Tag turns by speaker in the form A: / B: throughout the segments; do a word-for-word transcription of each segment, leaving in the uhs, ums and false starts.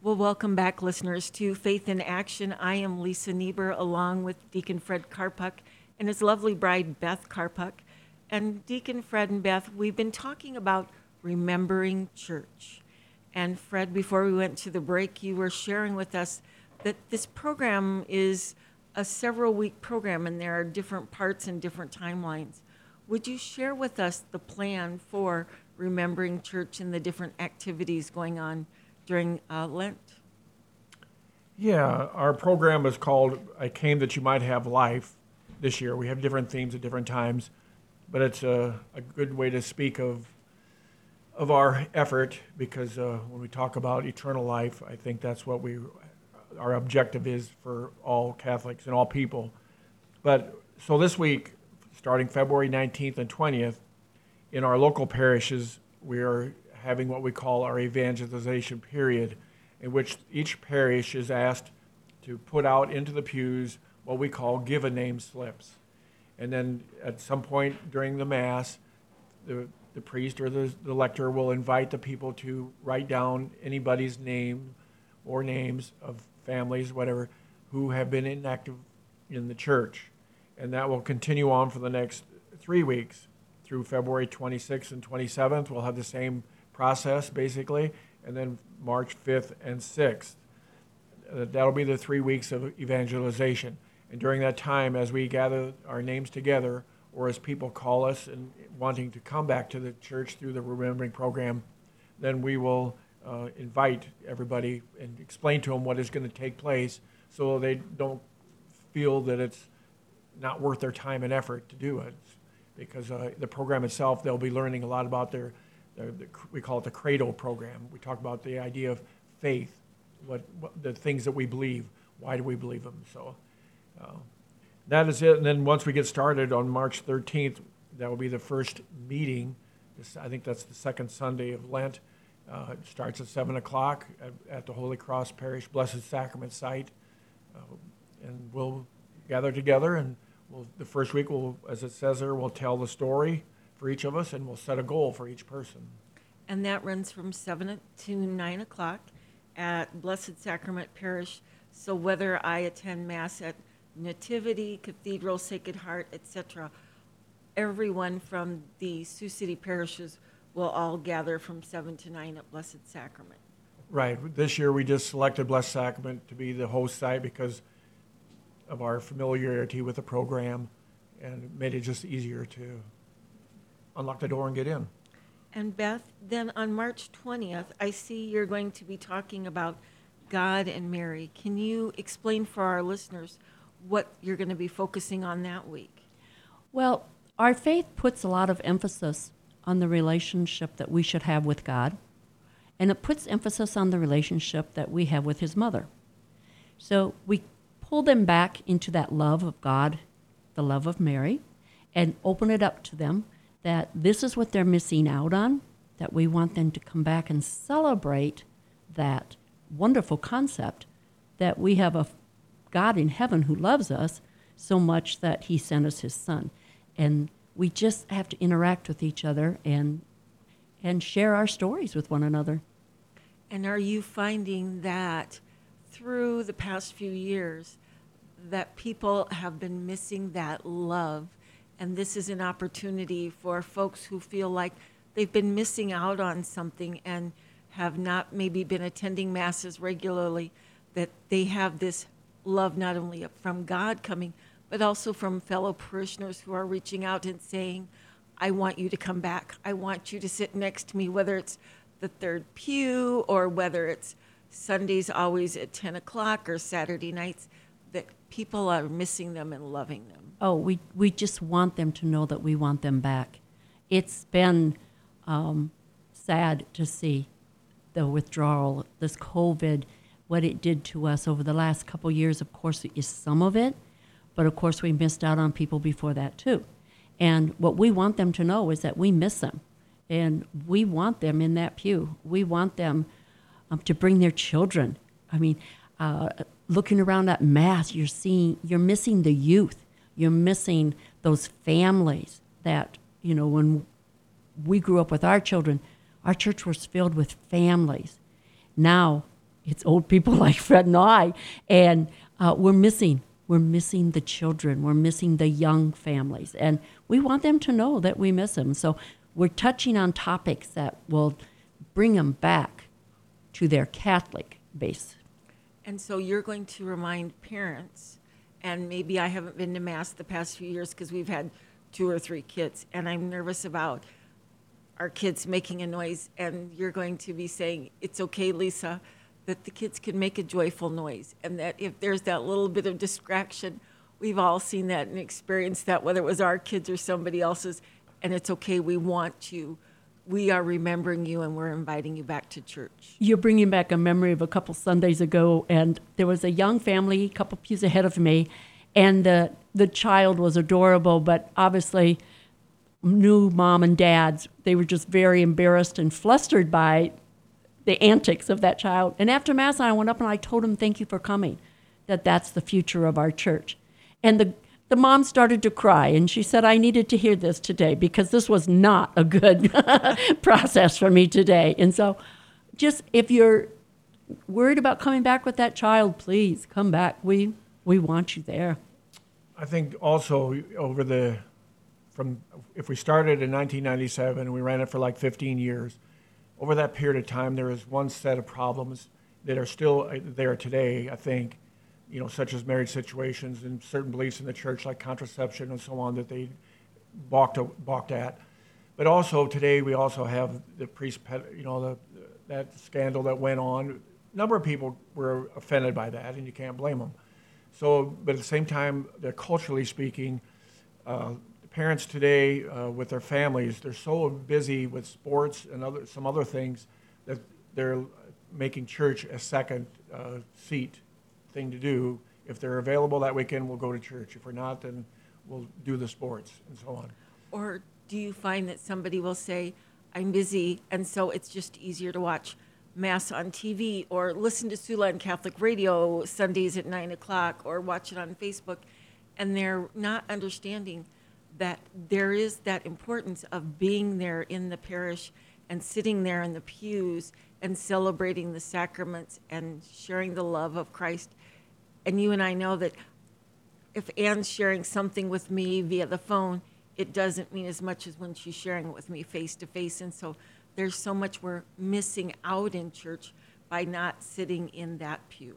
A: Well, welcome back, listeners, to Faith in Action. I am Lisa Niebuhr, along with Deacon Fred Karpuk and his lovely bride, Beth Karpuk. And Deacon Fred and Beth, we've been talking about remembering church. And Fred, before we went to the break, you were sharing with us that this program is a several-week program, and there are different parts and different timelines. Would you share with us the plan for remembering church and the different activities going on during uh, Lent?
B: Yeah, our program is called I Came That You Might Have Life this year. We have different themes at different times, but it's a, a good way to speak of of our effort, because uh, when we talk about eternal life, I think that's what we our objective is for all Catholics and all people. But so this week, starting February nineteenth and twentieth, in our local parishes, we are having what we call our evangelization period, in which each parish is asked to put out into the pews what we call give a name slips. And then at some point during the Mass, the, the priest or the, the lector will invite the people to write down anybody's name or names of families, whatever, who have been inactive in the church. And that will continue on for the next three weeks through February twenty-sixth and twenty-seventh. We'll have the same process, basically, and then March fifth and sixth. Uh, that'll be the three weeks of evangelization. And during that time, as we gather our names together, or as people call us and wanting to come back to the church through the Remembering program, then we will uh, invite everybody and explain to them what is going to take place, so they don't feel that it's not worth their time and effort to do it. Because uh, the program itself, they'll be learning a lot about their, their, their, we call it the Credo program. We talk about the idea of faith, what, what the things that we believe, why do we believe them. So uh, that is it. And then once we get started on March thirteenth, that will be the first meeting. This, I think that's the second Sunday of Lent. Uh, it starts at seven o'clock at, at the Holy Cross Parish Blessed Sacrament site. Uh, and we'll gather together, and we'll, the first week, we'll, as it says there, we'll tell the story for each of us, and we'll set a goal for each person.
A: And that runs from seven to nine o'clock at Blessed Sacrament Parish. So whether I attend Mass at Nativity, Cathedral, Sacred Heart, et cetera, everyone from the Sioux City parishes will all gather from seven to nine at Blessed Sacrament.
B: Right. This year we just selected Blessed Sacrament to be the host site because of our familiarity with the program, and it made it just easier to unlock the door and get in.
A: And Beth, then on March twentieth, I see you're going to be talking about God and Mary. Can you explain for our listeners what you're going to be focusing on that week?
C: Well, our faith puts a lot of emphasis on the relationship that we should have with God, and it puts emphasis on the relationship that we have with his mother. So we pull them back into that love of God, the love of Mary, and open it up to them that this is what they're missing out on, that we want them to come back and celebrate that wonderful concept that we have a God in heaven who loves us so much that he sent us his son. And we just have to interact with each other and and share our stories with one another.
A: And are you finding that through the past few years that people have been missing that love, and this is an opportunity for folks who feel like they've been missing out on something and have not maybe been attending Masses regularly, that they have this love not only from God coming, but also from fellow parishioners who are reaching out and saying, I want you to come back. I want you to sit next to me, whether it's the third pew or whether it's Sundays always at ten o'clock or Saturday nights, that people are missing them and loving them.
C: Oh, we, we just want them to know that we want them back. It's been um, sad to see the withdrawal, this COVID, what it did to us over the last couple years. Of course, is some of it, but of course we missed out on people before that too. And what we want them to know is that we miss them, and we want them in that pew. We want them um, to bring their children. I mean, uh, looking around at Mass, you're seeing, you're missing the youth. You're missing those families that, you know, when we grew up with our children, our church was filled with families. Now, it's old people like Fred and I, and uh, we're missing. We're missing the children. We're missing the young families, and we want them to know that we miss them. So we're touching on topics that will bring them back to their Catholic base.
A: And so you're going to remind parents, and maybe I haven't been to Mass the past few years because we've had two or three kids, and I'm nervous about our kids making a noise, and you're going to be saying, it's okay, Lisa, that the kids can make a joyful noise, and that if there's that little bit of distraction, we've all seen that and experienced that, whether it was our kids or somebody else's, and it's okay, we want you. We are remembering you, and we're inviting you back to church.
C: You're bringing back a memory of a couple Sundays ago, and there was a young family, a couple pews ahead of me, and the the child was adorable, but obviously new mom and dads, they were just very embarrassed and flustered by the antics of that child. And after Mass, I went up and I told him, thank you for coming, that that's the future of our church. And the The mom started to cry, and she said, I needed to hear this today because this was not a good process for me today. And so just if you're worried about coming back with that child, please come back. We we want you there.
B: I think also over the, from, if we started in nineteen ninety-seven and we ran it for like fifteen years, over that period of time, there is one set of problems that are still there today, I think, you know, such as marriage situations and certain beliefs in the church like contraception and so on that they balked, balked at. But also today we also have the priest, you know, the, that scandal that went on. A number of people were offended by that, and you can't blame them. So, but at the same time, they're culturally speaking, uh, the parents today uh, with their families, they're so busy with sports and other some other things that they're making church a second uh, seat thing to do. If they're available that weekend, we'll go to church. If we're not, then we'll do the sports and so on.
A: Or do you find that somebody will say, I'm busy, and so it's just easier to watch Mass on T V or listen to Siouxland Catholic Radio Sundays at nine o'clock or watch it on Facebook, and they're not understanding that there is that importance of being there in the parish and sitting there in the pews and celebrating the sacraments and sharing the love of Christ. And you and I know that if Anne's sharing something with me via the phone, it doesn't mean as much as when she's sharing it with me face to face. And so there's so much we're missing out in church by not sitting in that pew.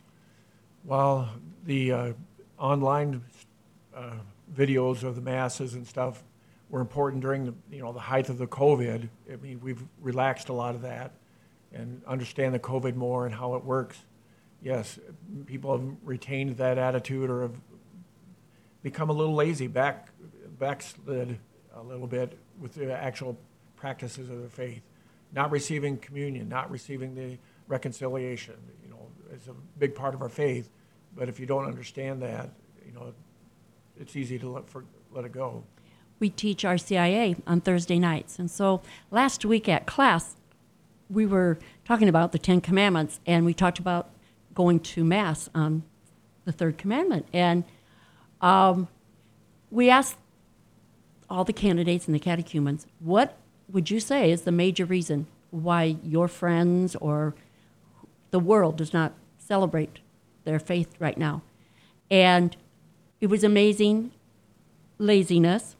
B: Well, the uh, online uh, videos of the masses and stuff were important during the, you know, the height of the COVID. I mean, we've relaxed a lot of that and understand the COVID more and how it works. Yes, people have retained that attitude or have become a little lazy, back backslid a little bit with the actual practices of their faith. Not receiving communion, not receiving the reconciliation, you know, is a big part of our faith. But if you don't understand that, you know, it's easy to let, for, let it go.
C: We teach R C I A on Thursday nights. And so last week at class, we were talking about the Ten Commandments, and we talked about going to Mass on the third commandment. And um, we asked all the candidates and the catechumens, what would you say is the major reason why your friends or the world does not celebrate their faith right now? And it was amazing. Laziness,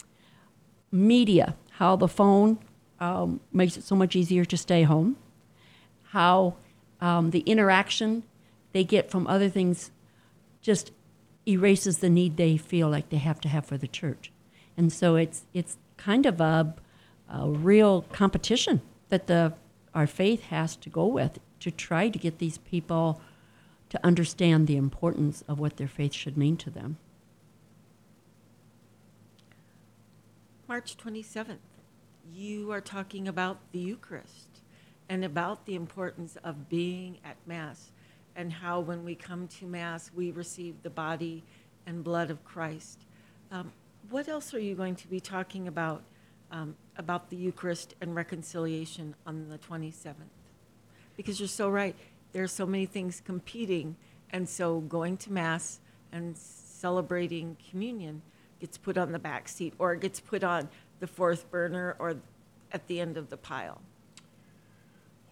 C: media, how the phone um, makes it so much easier to stay home, how um, the interaction they get from other things just erases the need they feel like they have to have for the church. And so it's it's kind of a, a real competition that the our faith has to go with to try to get these people to understand the importance of what their faith should mean to them.
A: March twenty-seventh, you are talking about the Eucharist and about the importance of being at Mass and how when we come to Mass, we receive the body and blood of Christ. Um, what else are you going to be talking about, um, about the Eucharist and reconciliation on the twenty-seventh? Because you're so right. There are so many things competing, and so going to Mass and celebrating communion gets put on the back seat, or it gets put on the fourth burner or at the end of the pile.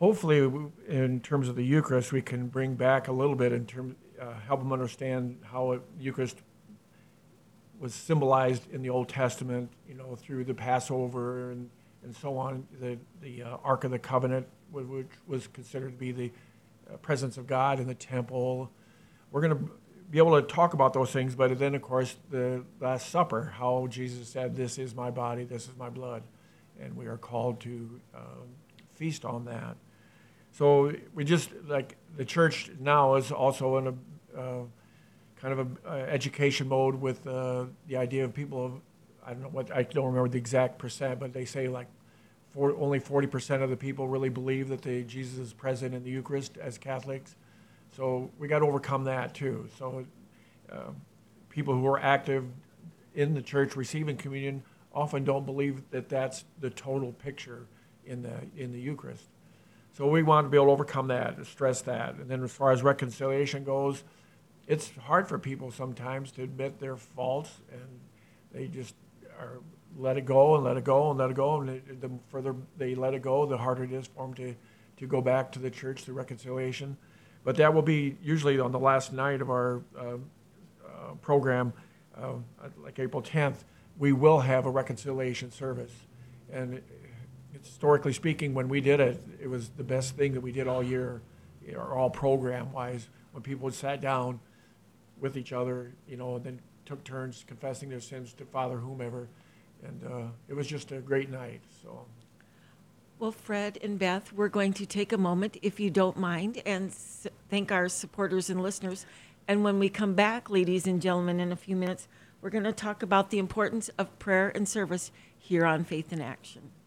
B: hopefully, w- in terms of the Eucharist, we can bring back a little bit in terms, uh, help them understand how it, Eucharist was symbolized in the Old Testament, you know, through the Passover and, and so on. The, the uh, Ark of the Covenant, wh- which was considered to be the uh, presence of God in the temple. We're going to be able to talk about those things, but then, of course, the Last Supper, how Jesus said, "This is my body, this is my blood," and we are called to um, feast on that. So we just, like, the church now is also in a uh, kind of a uh, education mode with uh, the idea of people of, I don't know what, I don't remember the exact percent, but they say like for, only forty percent of the people really believe that the, Jesus is present in the Eucharist as Catholics. So we got to overcome that too. So uh, people who are active in the church receiving communion often don't believe that that's the total picture in the in the Eucharist. So we want to be able to overcome that, to stress that. And then as far as reconciliation goes, it's hard for people sometimes to admit their faults, and they just are let it go and let it go and let it go. And it, the further they let it go, the harder it is for them to, to go back to the church through reconciliation. But that will be usually on the last night of our uh, uh, program, uh, like April tenth, we will have a reconciliation service. And it, historically speaking, when we did it, it was the best thing that we did all year, or all program-wise, when people sat down with each other, you know, and then took turns confessing their sins to Father whomever. And uh, it was just a great night. So.
A: Well, Fred and Beth, we're going to take a moment, if you don't mind, and s- thank our supporters and listeners. And when we come back, ladies and gentlemen, in a few minutes, we're going to talk about the importance of prayer and service here on Faith in Action.